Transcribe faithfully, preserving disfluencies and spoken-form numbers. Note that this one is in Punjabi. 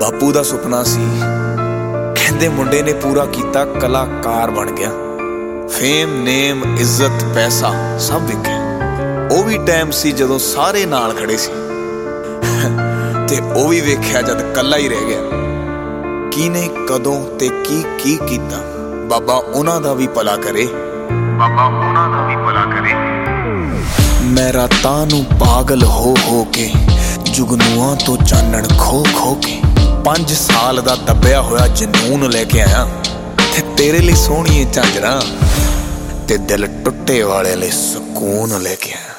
ਬਾਪੂ ਦਾ ਸੁਪਨਾ ਸੀ, ਕਹਿੰਦੇ ਮੁੰਡੇ ਨੇ ਪੂਰਾ ਕੀਤਾ, ਕਲਾਕਾਰ ਬਣ ਗਿਆ। ਫੇਮ, ਨੇਮ, ਇੱਜ਼ਤ, ਪੈਸਾ ਸਭ ਵਿਕਿਆ। ਉਹ ਵੀ ਟਾਈਮ ਸੀ ਜਦੋਂ ਸਾਰੇ ਨਾਲ ਖੜੇ ਸੀ ਤੇ ਉਹ ਵੀ ਵੇਖਿਆ ਜਦ ਕੱਲਾ ਹੀ ਰਹਿ ਗਿਆ। ਕਿਹਨੇ ਕਦੋਂ ਤੇ ਕੀ ਕੀ ਕੀਤਾ, ਬਾਬਾ ਉਹਨਾਂ ਦਾ ਵੀ ਭਲਾ ਕਰੇ, ਬਾਬਾ ਉਹਨਾਂ ਦਾ ਵੀ ਭਲਾ ਕਰੇ। ਮੈਂ ਰਾਤਾਂ ਨੂੰ ਪਾਗਲ ਹੋ ਹੋ ਕੇ, ਜੁਗਨੂਆਂ ਤੋਂ ਚਾਨਣ ਖੋ ਖੋ ਕੇ, ਪੰਜ ਸਾਲ ਦਾ ਦੱਬਿਆ ਹੋਇਆ ਜਨੂਨ ਲੈ ਕੇ ਆਇਆ ਤੇ ਤੇਰੇ ਲਈ ਸੋਹਣੀਏ ਝਾਂਜਰਾਂ ਤੇ ਦਿਲ ਟੁੱਟੇ ਵਾਲੇ ਲਈ ਸਕੂਨ ਲੈ ਕੇ ਆਇਆ।